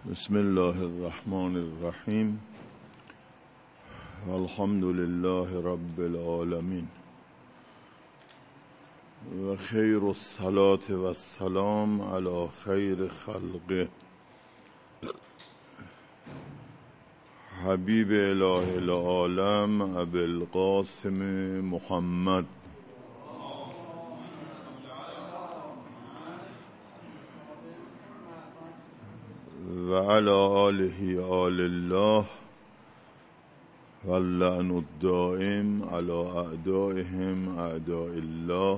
بسم الله الرحمن الرحیم الحمد لله رب العالمین و خیر الصلاة و السلام علی خیر خلقه حبیب اله العالم ابی القاسم محمد و علی آله آل الله واللعن الدائم علی اعدائهم اعداء الله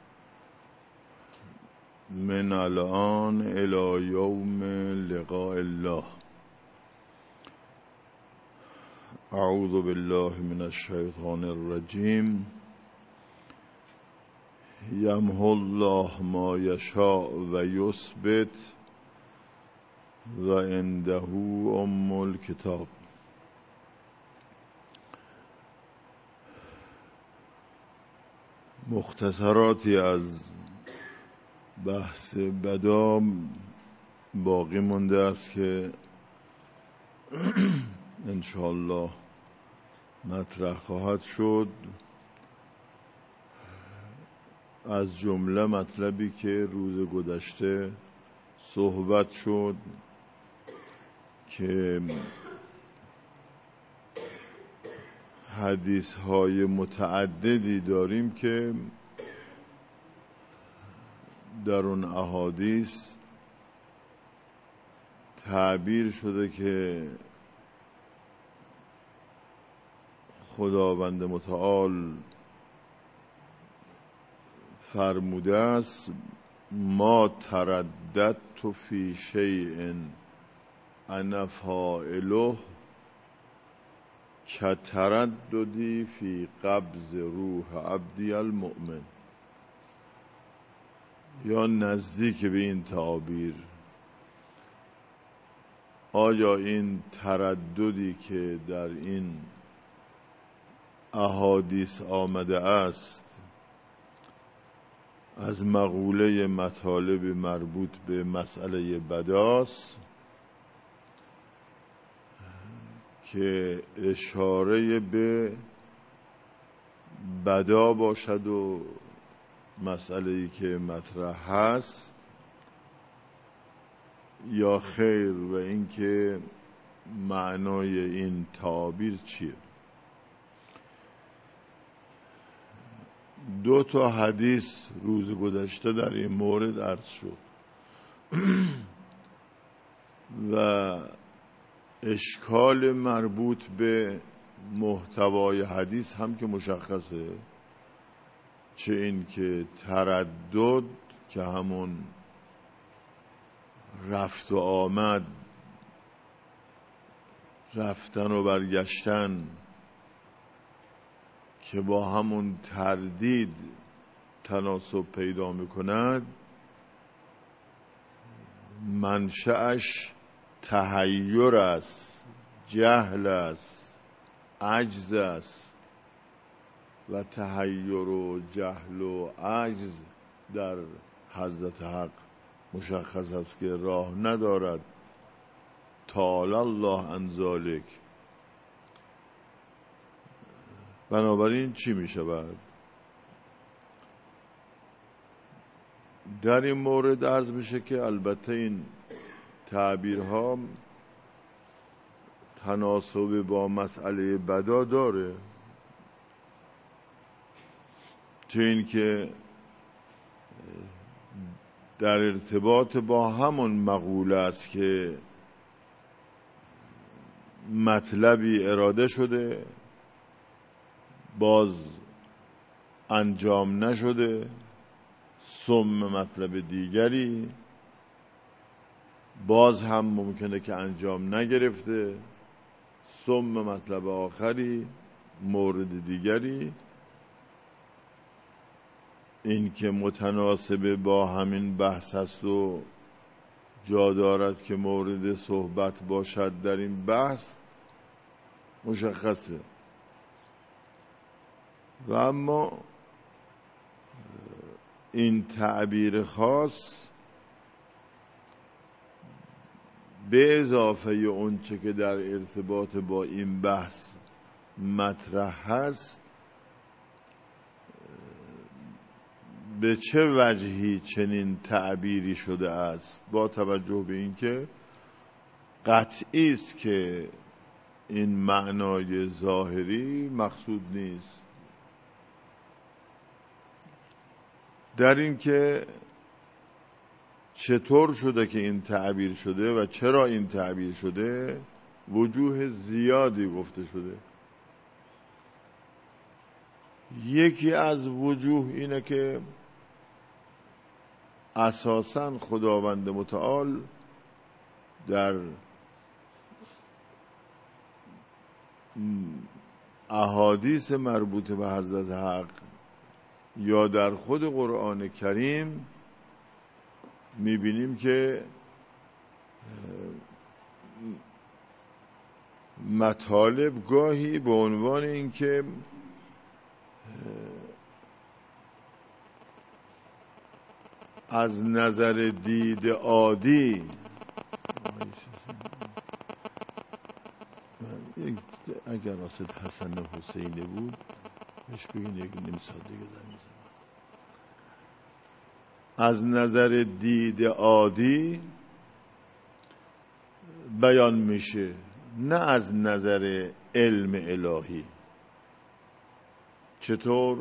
من الان الی یوم لقاء الله. اعوذ بالله من الشیطان الرجیم. یمحو الله ما یشاء و یثبت و عنده ام الکتاب. مختصراتی از بحث بدا باقی مونده است که انشاءالله مطرح خواهد شد. از جمله مطلبی که روز گذشته صحبت شد که حدیث های متعددی داریم که در اون احادیث تعبیر شده که خداوند متعال فرموده است ما ترددت فی شیء انا فاعله کترددی فی قبض روح عبدی المؤمن، یا نزدیک به این تعبیر. آیا این ترددی که در این احادیث آمده است از مقوله مطالب مربوط به مسئله بداست که اشاره به بدا باشد و مسئله‌ای که مطرح هست، یا خیر، و اینکه معنای این تعبیر چیه؟ دو تا حدیث روز گذشته در این مورد عرض شد و اشکال مربوط به محتوای حدیث هم که مشخصه، چه این که تردد که همون رفت و آمد، رفتن و برگشتن که با همون تردید تناسب پیدا میکند، منشأش تحیر است، جهل است، عجز است، و تحیر و جهل و عجز در حضرت حق مشخص است که راه ندارد. تعالی الله عن ذلک. بنابراین چی می شود؟ در این مورد عرض میشه که البته این تعبیرها تناسب با مسئله بدا داره، چه این که در ارتباط با همون مقوله است که مطلبی اراده شده باز انجام نشده، ثم مطلب دیگری باز هم ممکنه که انجام نگرفته، ثم مطلب آخری مورد دیگری. این که متناسب با همین بحث است و جا دارد که مورد صحبت باشد در این بحث مشخصه. و اما این تعبیر خاص به اضافه اونچه که در ارتباط با این بحث مطرح هست به چه وجهی چنین تعبیری شده است، با توجه به اینکه قطعی است که این معنای ظاهری مقصود نیست. در این که چطور شده که این تعبیر شده و چرا این تعبیر شده وجوه زیادی گفته شده. یکی از وجوه اینه که اساساً خداوند متعال در احادیث مربوط به حضرت حق یا در خود قرآن کریم میبینیم که مطالب گاهی به عنوان اینکه از نظر دید عادی اگر راست حسن حسینی بود بهش بگین یک نیم ساعت دیگه در میزنم. از نظر دید عادی بیان میشه، نه از نظر علم الهی. چطور؟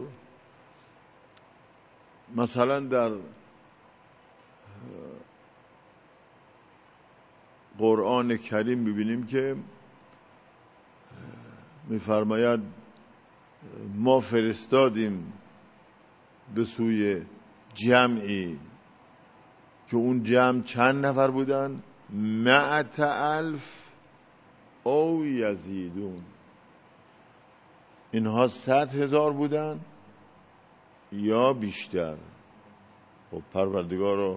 مثلا در قرآن کریم میبینیم که میفرماید ما فرستادیم به سوی جمعی که اون جمع چند نفر بودن؟ 100,000 او یزیدون. اینها 100,000 بودن یا بیشتر. خب پروردگارا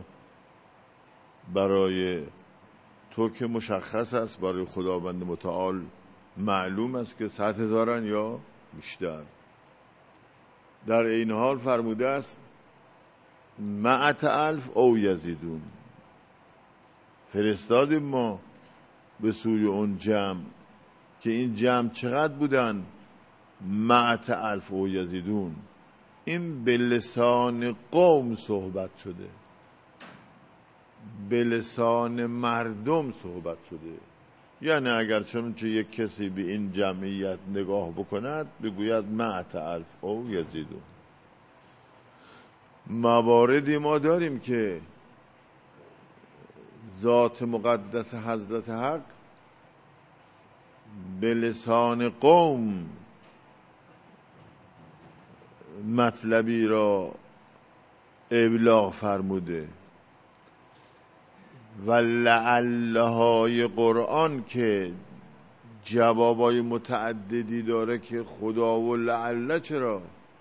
برای تو که مشخص است، برای خداوند متعال معلوم است که 100,000 یا بیشتر. در این حال فرموده است 100,000 او یزیدون. فرستادیم ما به سوی اون جمع که این جمع چقدر بودن؟ 100,000 او یزیدون. این به لسان قوم صحبت شده، به لسان مردم صحبت شده. یعنی اگر چنانچه یک کسی به این جمعیت نگاه بکند بگوید 100,000 او یزیدون. مواردی ما داریم که ذات مقدس حضرت حق به لسان قوم مطلبی را ابلاغ فرموده و لعلهای قرآن که جوابای متعددی داره که خدا و لعل چرا؟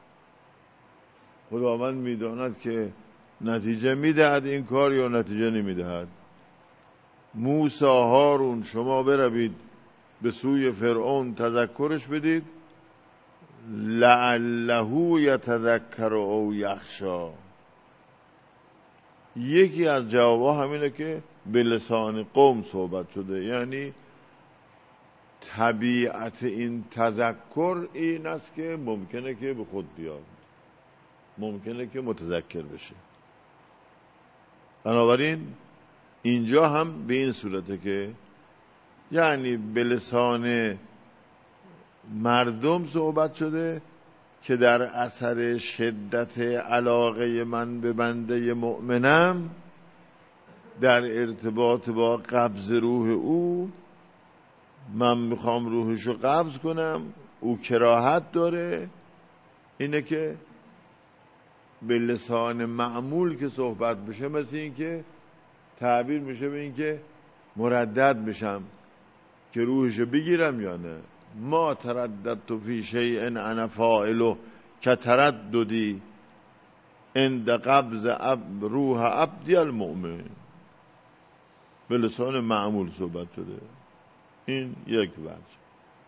خداوند میداند که نتیجه میدهد این کار یا نتیجه نمیدهد. موسی هارون شما بروید به سوی فرعون تذکرش بدید، لعله یتذکر او یخشی. یکی از جوابها همینه که به لسان قوم صحبت شده. یعنی طبیعت این تذکر این است که ممکنه که به خود بیاد، ممکنه که متذکر بشه. بنابراین اینجا هم به این صورته که یعنی به لسان مردم صحبت شده که در اثر شدت علاقه من به بنده مؤمنم در ارتباط با قبض روح او، من میخوام روحشو قبض کنم، او کراهت داره، اینه که به لسان معمول که صحبت بشه مثل این که تعبیر میشه به این که مردد میشم که روحشو بگیرم یا نه. ما ترددت فی شیء انا فاعله کترددی عند قبض روح عبدی المؤمن. به لسان معمول صحبت شده. این یک وجه.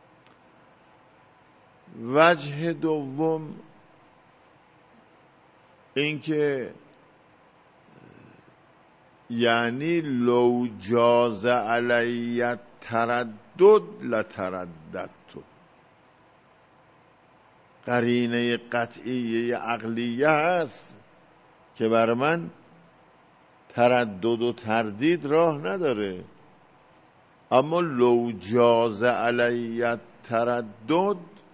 وجه دوم این که یعنی لو جاز علی تردد لترددت، قرینه قطعی عقلیه هست که بر من تردد و تردید راه نداره. اما لو جاز علی تردد،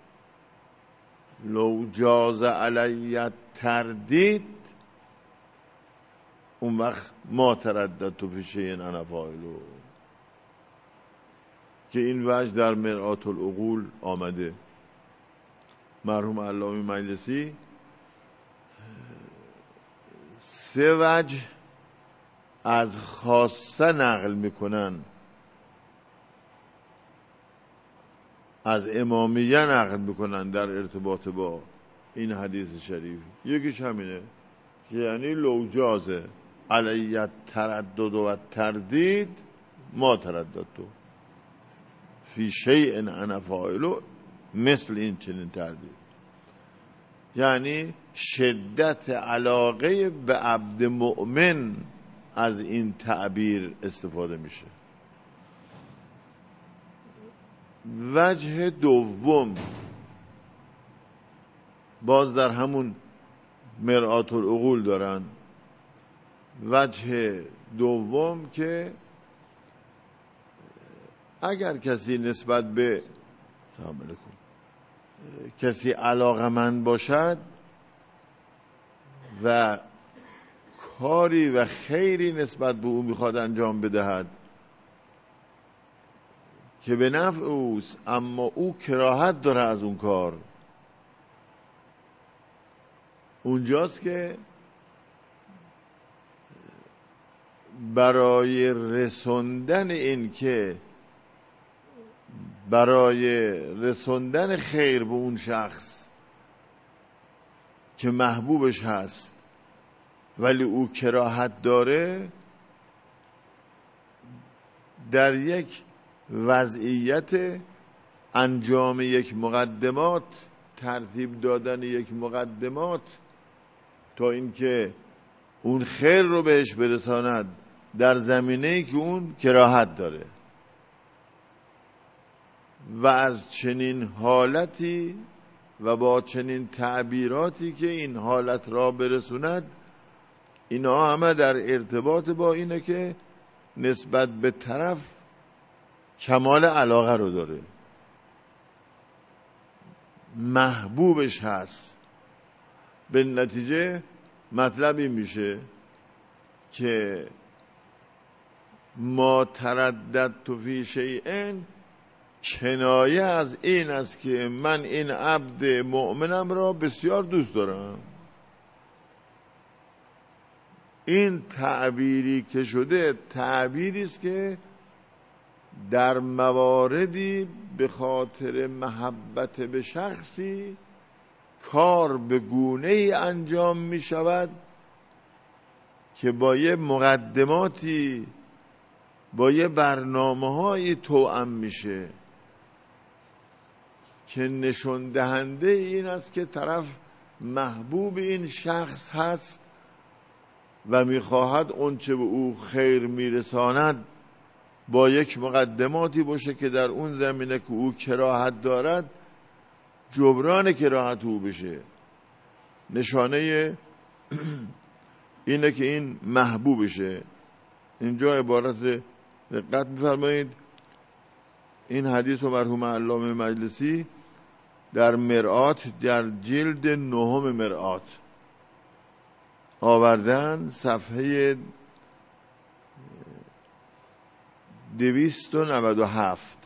لو جاز علی تردید، اون وقت ما ترددت فی شیء انا فاعله، که این وجه در مرآت العقول آمده. مرحوم علامه مجلسی 3 وجه از خاصه نقل میکنن، از امامیه نقل میکنن در ارتباط با این حدیث شریف. یکیش همینه که یعنی لو جازه علیت تردد و تردید ما تردد تو فی شیء انا فاعله، مثل این چنین تردید، یعنی شدت علاقه به عبد مؤمن از این تعبیر استفاده میشه. وجه دوم باز در همون مرآت العقول دارن. وجه دوم که اگر کسی نسبت به سلام علیکم کسی علاقمند باشد و کاری و خیری نسبت به او میخواد انجام بدهد که به نفع اوست، اما او کراهت داره از اون کار، اونجاست که برای رسوندن این که برای رسوندن خیر به اون شخص که محبوبش هست ولی او کراهت داره، در یک وضعیت انجام یک مقدمات، ترتیب دادن یک مقدمات تا اینکه اون خیر رو بهش برساند در زمینه‌ای که اون کراهت داره، و از چنین حالتی و با چنین تعبیراتی که این حالت را برسوند، اینا همه در ارتباط با اینه که نسبت به طرف کمال علاقه رو داره، محبوبش هست. به نتیجه مطلب این میشه که ما ترددت فی شیء کنایه از این است که من این عبد مؤمنم را بسیار دوست دارم. این تعبیری که شده تعبیری است که در مواردی به خاطر محبت به شخصی کار به گونه‌ای انجام می شود که با یه مقدماتی، با یه برنامه‌هایی توأم میشه که نشون دهنده این است که طرف محبوب این شخص هست و میخواهد اون چه به او خیر میرساند با یک مقدماتی باشه که در اون زمینه که او کراهت دارد جبران کراهت او بشه. نشانه اینه که این محبوبشه. اینجا عبارت دقت می‌فرمایید، این حدیث و مرحوم علامه مجلسی در مرآت، در جلد 9 مرآت آوردن، صفحه 297.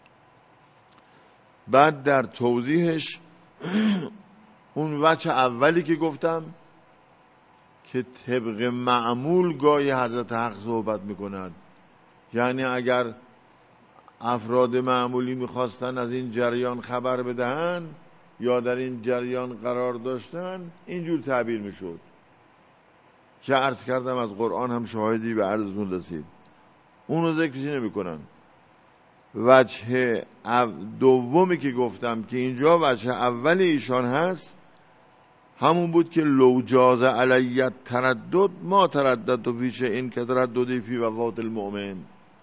بعد در توضیحش اون وجه اولی که گفتم که طبق معمول گاهی حضرت حق صحبت میکند، یعنی اگر افراد معمولی میخواستن از این جریان خبر بدهن یا در این جریان قرار داشتن اینجور تعبیر میشد که عرض کردم از قرآن هم شاهدی به عرضتون رسید. اونو ذکرشی نمی کنن. وجه دومی که گفتم که اینجا وجه اول ایشان هست، همون بود که لو جاز علیت تردد ما تردد و پیش این که ترددی فی وفات المؤمن.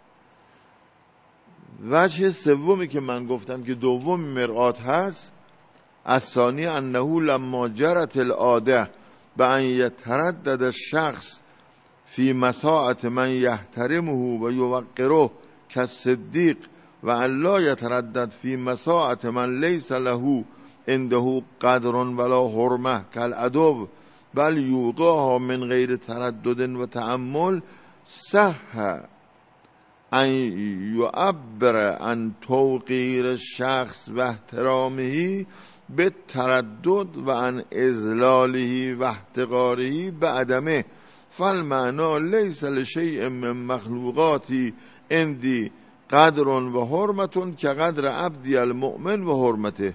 وجه سومی که من گفتم که دوم مرآت هست، الثانی انه لما جرت العاده بأن یتردد الشخص فی مساعة من یحترمه و یوقره کالصدیق و ان لا یتردد فی مساعة من لیس له عنده قدر ولا حرمه کالعدو بل یوقعها من غیر تردد و تأمل، صح ان یعبر عن توقیر الشخص و احترامه بالتردد و عن اذلاله و احتقاره بعدمه، فالمعنى لیس لشیء من مخلوقاتی عندی قدر و حرمت که قدر عبدی المؤمن و حرمته.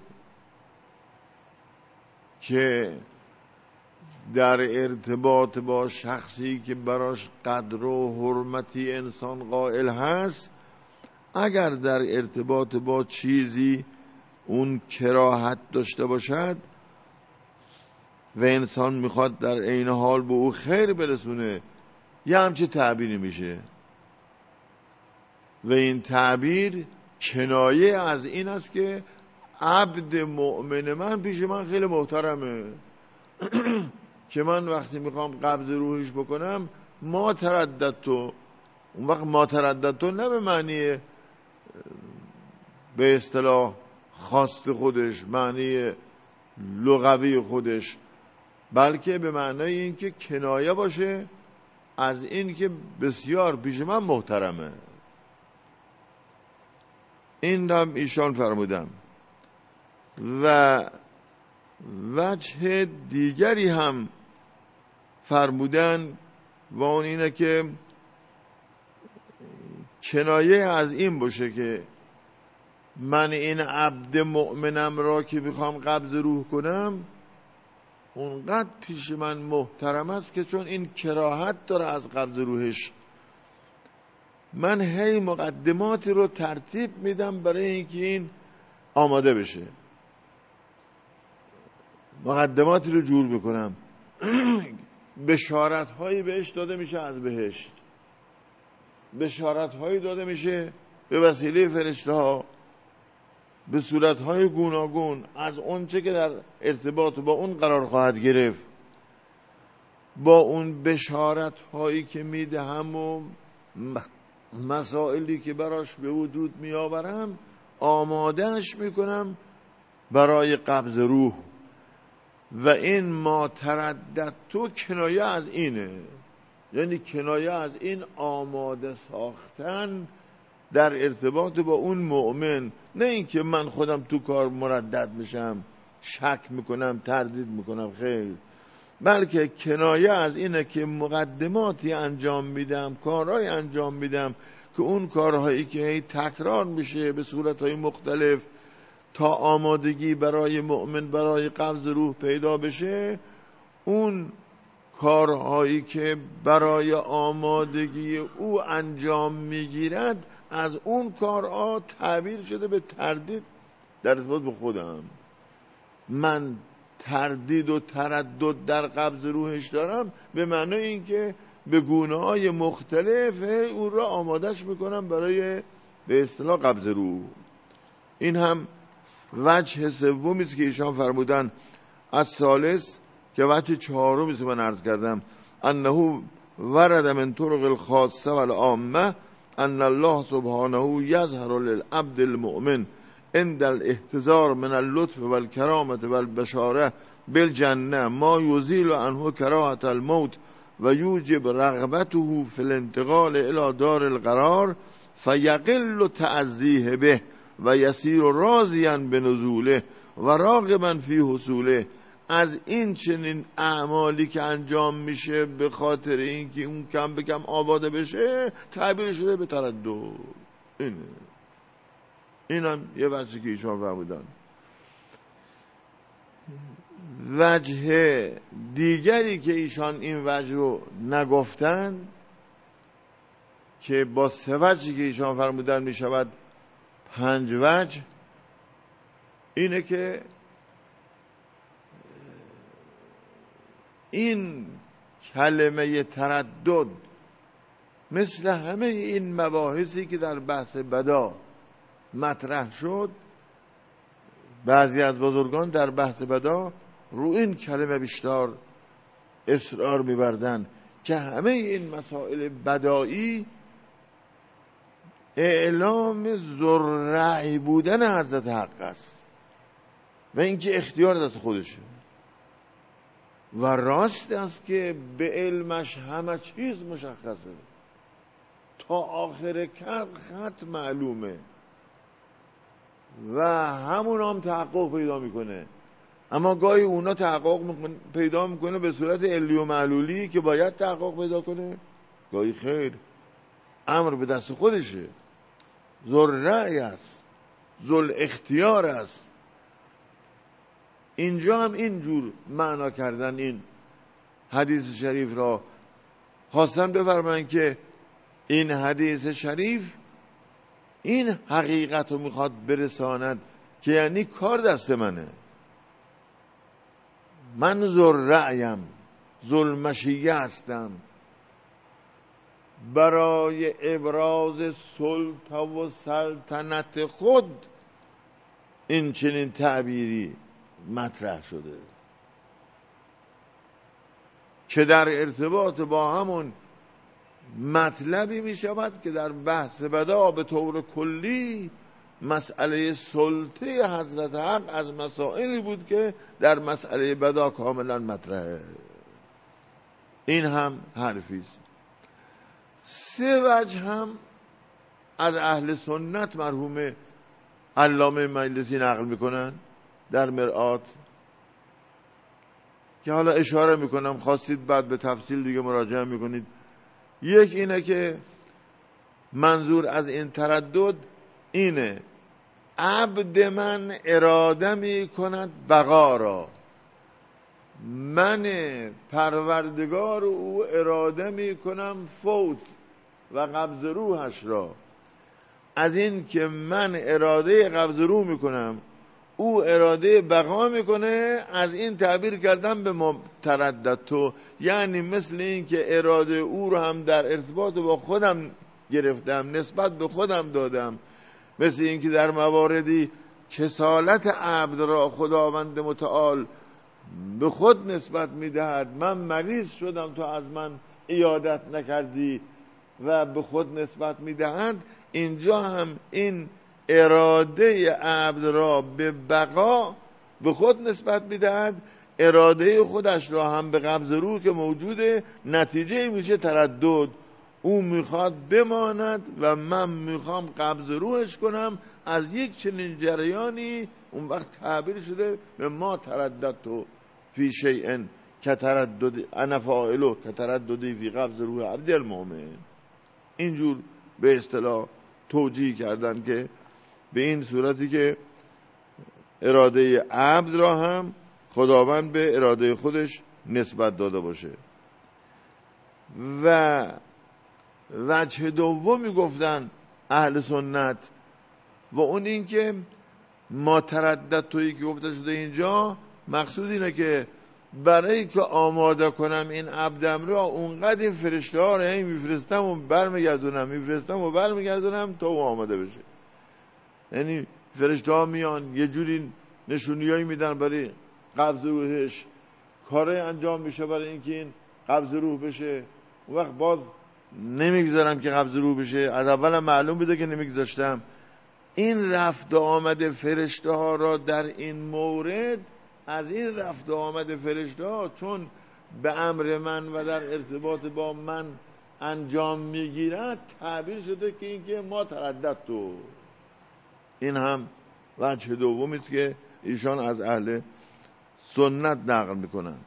که در ارتباط با شخصی که براش قدر و حرمتی انسان قائل هست، اگر در ارتباط با چیزی اون کراهت داشته باشد و انسان میخواد در عین حال به او خیر برسونه، یه همچه تعبیری میشه و این تعبیر کنایه از این است که عبد مؤمن من پیش من خیلی محترمه که من وقتی میخوام قبض روحش بکنم ما ترددتو. اون وقت ما ترددتو نه به معنی به اصطلاح خاص خودش، معنی لغوی خودش، بلکه به معنای این که کنایه باشه از این که بسیار پیش من محترمه. این هم ایشان فرمودم. و وجه دیگری هم فرمودن و اون اینه که کنایه از این باشه که من این عبد مؤمنم را که میخوام قبض روح کنم اونقدر پیش من محترم است که چون این کراهت داره از قبض روحش، من هی مقدماتی رو ترتیب میدم برای اینکه این آماده بشه، مقدماتی رو جور میکنم. بشارت هایی بهش داده میشه از بهشت، بشارت هایی داده میشه به وسیله فرشته ها به صورت های گوناگون از اون چه که در ارتباط با اون قرار خواهد گرفت. با اون بشارت هایی که میدهم و مسائلی که براش به وجود میآورم آمادهش میکنم برای قبض روح. و این ما تردد تو کنایه از اینه، یعنی کنایه از این آماده ساختن در ارتباط با اون مؤمن، نه اینکه من خودم تو کار مردد میشم، شک میکنم، تردید میکنم، خیر، بلکه کنایه از اینه که مقدماتی انجام میدم، کارهای انجام میدم که اون کارهایی که تکرار میشه به صورتهای مختلف تا آمادگی برای مؤمن برای قبض روح پیدا بشه، اون کارهایی که برای آمادگی او انجام میگیرد از اون کارها تعبیر شده به تردید در ارتباط به خودم. من تردید و تردد در قبض روحش دارم به معنی اینکه به گونه‌های مختلف اون را آمادش میکنم برای به اصطلاح قبض روح. این هم وجه سومی است که ایشان فرمودن. از ثالث که وجه چهارمی است من عرض کردم، انه ورد من طرق الخاصه والعامه ان الله سبحانه یظهر للعبد المؤمن عند الاحتضار من اللطف والکرامه والبشاره بالجنه ما یزیل عنه کراهه الموت و یوجب رغبته فی الانتقال الى دار القرار فیقل تعزیه به و یسیر راضیا بنزوله و راغبا فی حصوله. از این چنین اعمالی که انجام میشه به خاطر اینکه اون کم به کم آباده بشه تعبیر شده به تردد. اینم یه وجهی که ایشان فرمودن. وجه دیگری که ایشان این وجه رو نگفتن که با سه وجهی که ایشان فرمودن میشود 5 وجه، اینه که این کلمه تردد مثل همه این مباحثی که در بحث بدا مطرح شد، بعضی از بزرگان در بحث بدا رو این کلمه بیشتر اصرار می‌بردن که همه این مسائل بدایی اعلام ذوالرأی بودن حضرت حق است و اینکه اختیار دست خودشه و راست است که به علمش همه چیز مشخصه، تا آخر خط معلومه و همون هم تحقق پیدا میکنه. اما گاهی اونا تحقق پیدا میکنه به صورت علی و معلولی که باید تحقق پیدا کنه، گاهی خیر، امر به دست خودشه، ذوالرأی است، ذوالاختیار است. اینجا هم اینجور معنا کردن این حدیث شریف را، خواستن بفرمایند که این حدیث شریف این حقیقت رو میخواد برساند که یعنی کار دست منه، من ذوالرأیم، ذوالمشیه هستم، برای ابراز سلطه و سلطنت خود این چنین تعبیری مطرح شده که در ارتباط با همون مطلبی می شود که در بحث بدا به طور کلی مسئله سلطه حضرت حق از مسائلی بود که در مسئله بدا کاملا مطرحه. این هم حرفیست. سه وجه هم از اهل سنت مرحوم علامه مجلسی نقل میکنن در مرآت که حالا اشاره میکنم، خواستید بعد به تفصیل دیگه مراجعه میکنید. یک اینه که منظور از این تردد اینه عبد من اراده می کند بقا را، من پروردگار او اراده می کنم فوت و قبض روحش را. از این که من اراده قبض روح می کنم، او اراده بقا میکنه، از این تعبیر کردم به ترددتو، یعنی مثل این که اراده او رو هم در ارتباط با خودم گرفتم، نسبت به خودم دادم، مثل این که در مواردی کسالت عبد را خداوند متعال به خود نسبت میدهد، من مریض شدم تو از من عیادت نکردی و به خود نسبت میدهند. اینجا هم این اراده عبد را به بقا به خود نسبت میدهد، اراده خودش را هم به قبض روح که موجوده، نتیجه میشه تردد. او میخواد بماند و من میخوام قبض روحش کنم. از یک چنین جریانی اون وقت تعبیر شده به ما ترددتو فی شیء که تردد انا فاعلو که ترددی فی قبض روح عبد المؤمن. اینجور به اصطلاح توجیه کردن که به این صورتی که اراده عبد را هم خداوند به اراده خودش نسبت داده باشه. و وجه دومی گفتن اهل سنت و اون این که ما تردد تویی که گفته شده اینجا مقصود اینه که برای که آماده کنم این عبدم را اونقدر این فرشته ها را میفرستم و برمیگردونم تا او آماده بشه. یعنی فرشته ها میان یه جوری نشونیایی میدن برای قبض روحش، کاره انجام میشه برای اینکه این قبض روح بشه، اون وقت باز نمیگذارم که قبض روح بشه، از اول معلوم بوده که نمیگذاشتم. این رفت آمد فرشته ها را در این مورد، از این رفت آمد فرشته ها چون به امر من و در ارتباط با من انجام میگیرد تعبیر شده که اینکه ما تردد تو. این هم وجه دومی است که ایشان از اهل سنت نقل میکنن.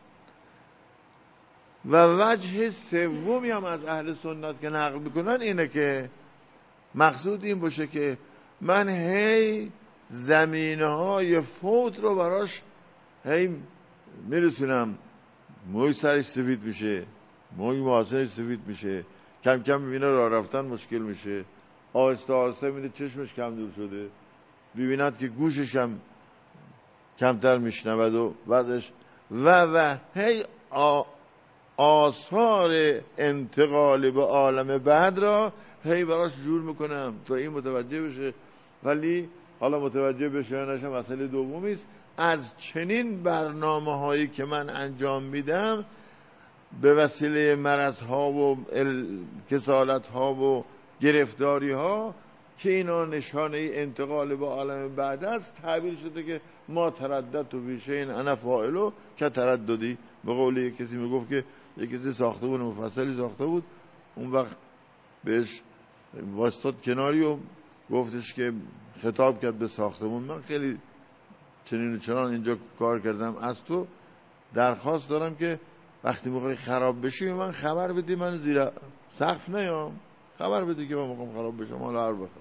و وجه سومی هم از اهل سنت که نقل میکنن اینه که مقصود این باشه که من هی زمینهای فوت رو براش هی میرسونم، موی سرش سفید میشه، موی محاسنش سفید میشه، کم کم میبینه راه رفتن مشکل میشه، آهسته آهسته میبینه چشمش کم دور شده، ببیند که گوشش هم کمتر میشنود و بعدش و هی آثار انتقال به عالم بعد را هی براش جور میکنم تا این متوجه بشه. ولی حالا متوجه بشه یا نشه مسئله دومی است. از چنین برنامه هایی که من انجام میدم به وسیله مرض ها و کسالت ها و گرفتاری ها که اینا نشانه انتقال به عالم بعد است، تعبیر شده که ما تردد و بیشه این انا فاعلو که ترددی. به قول یک کسی میگفت که یک کسی ساخته بود، مفصلی ساخته بود، اون وقت بهش واسطاد کناری و گفتش که خطاب کرد به ساختمون، من خیلی چنین و چنان اینجا کار کردم، از تو درخواست دارم که وقتی میخوای خراب بشی من خبر بدی، من زیر سقف نیام، خبر بدی که من میخوام خراب بشم، حالا هر بخوام.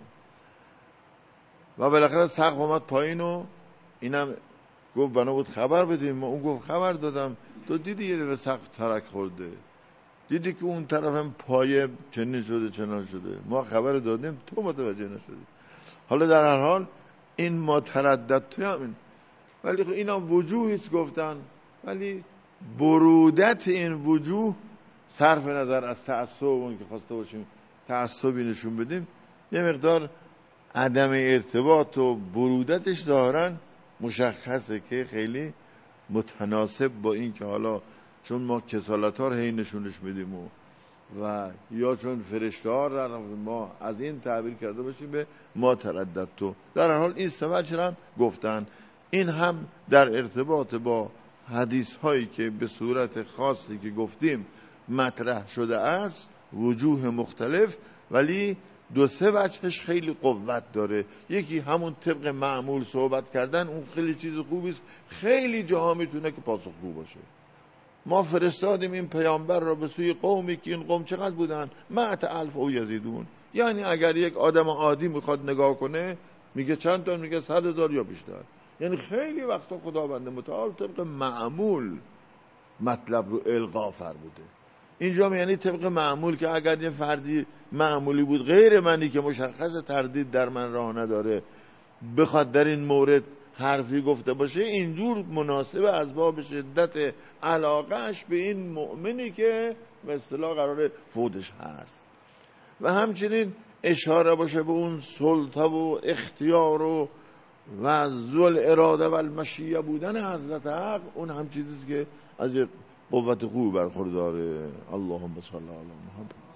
و بالاخره سقف اومد پایین و اینم گفت بنا بود خبر بدیم. اون گفت خبر دادم. تو دیدی یه به سقف ترک خورده، دیدی که اون طرف هم پایه چنین شده چنان شده، ما خبر دادیم تو متوجه نشدی. حالا در هر حال این ما تردد توی همین، ولی خب اینا وجوهیست گفتن، ولی برودت این وجوه صرف نظر از تعصب اون که خواسته باشیم تعصبی نشون بدیم، یه مقدار عدم ارتباط و برودتش دارن مشخصه که خیلی متناسب با این که حالا چون ما کسالت ها رو هی نشونش میدیم و یا چون فرشته ها رو ما از این تعبیر کرده باشیم به ما تردد تو. در هر حال این سه وجه هم گفتن. این هم در ارتباط با حدیث هایی که به صورت خاصی که گفتیم مطرح شده است، وجوه مختلف، ولی دو سه وجهش خیلی قوت داره. یکی همون طبق معمول صحبت کردن، اون خیلی چیز خوبی است، خیلی جاها میتونه که پاسخگو باشه. ما فرستادیم این پیامبر را به سوی قومی که این قوم چقدر بودن؟ 100,000 او یزیدون. یعنی اگر یک آدم عادی میخواد نگاه کنه میگه چند تا؟ میگه 100,000 یا بیشتر. یعنی خیلی وقتا خداوند متعال طبق معمول مطلب رو القا فرموده. اینجا یعنی طبق معمول که اگر یه فردی معمولی بود غیر منی که مشخص تردید در من راه نداره بخواد در این مورد حرفی گفته باشه، اینجور مناسب از باب شدت علاقهش به این مؤمنی که به اصطلاح قرار فوتش هست. و همچنین اشاره باشه به اون سلطه و اختیار و ذل اراده و المشیه بودن حضرت حق، اون هم چیزیست که از قوت خوبی برخورداره. اللهم صل علی محمد.